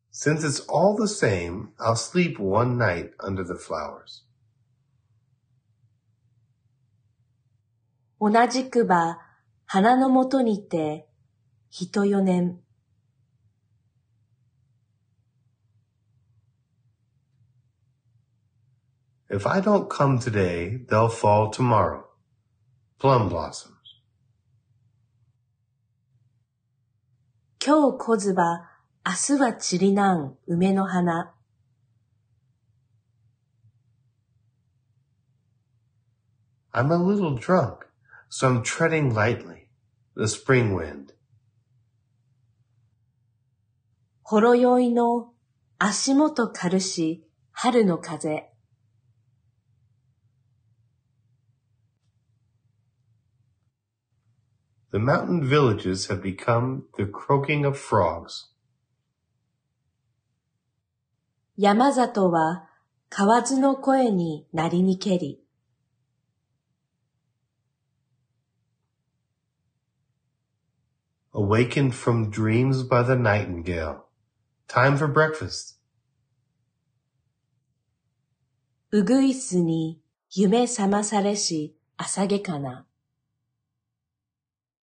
Since it's all the same, I'll sleep one night under the flowers. 同じくば花のもとにて人よ年。 If I don't come today, they'll fall tomorrow. Plum blossoms. 今日来ずば明日は散りなん梅の花。 I'm a little drunk, so I'm treading lightly. The spring wind. ほろ酔いの足元軽し春の風。 The mountain villages have become the croaking of frogs. 山里は蛙の声になりにけり。 Awakened from dreams by the nightingale. Time for breakfast. うぐいすに夢覚まされし朝げかな。